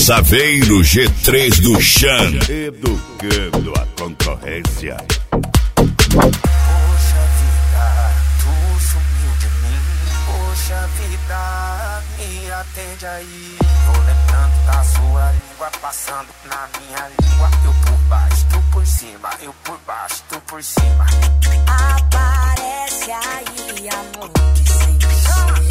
Saveiro G3 do Chan, educando a concorrência. Poxa vida, tu sumiu de mim. Poxa vida, me atende aí. Tô lembrando da sua língua passando na minha língua. Eu por baixo, tu por cima. Eu por baixo, tu por cima. Aparece aí, amor, que sempre sou eu.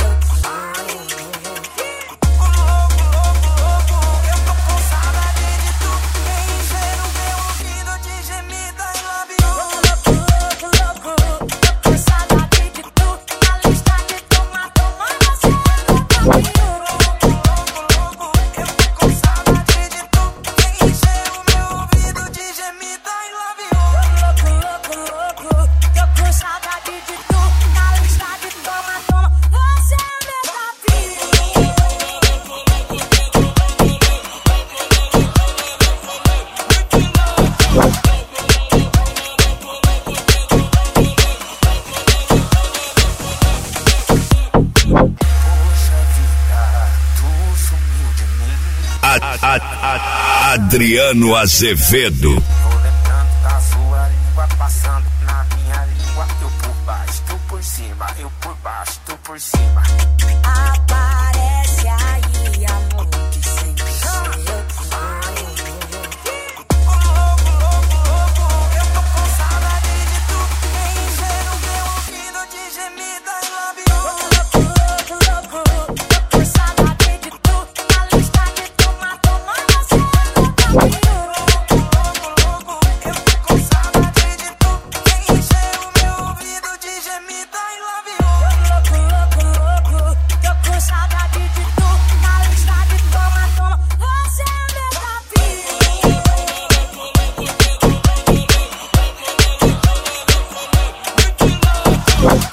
Adriano Azevedo. Tô lembrando da sua língua passando na minha língua. Eu por baixo, tu por cima. Eu por baixo, tu por cima. Aparece aí, amor, que sempre sou eu. Eu tô com saudade de tu. Encher o meu ouvido de gemida e labios. Louco, tô com saudade de tu. Na lista de toma, você Eu tô com saudade de tu. Encher o meu ouvido de gemida e labios. louco, tô com saudade de tu. Na lista de toma, você é meu Muito louco.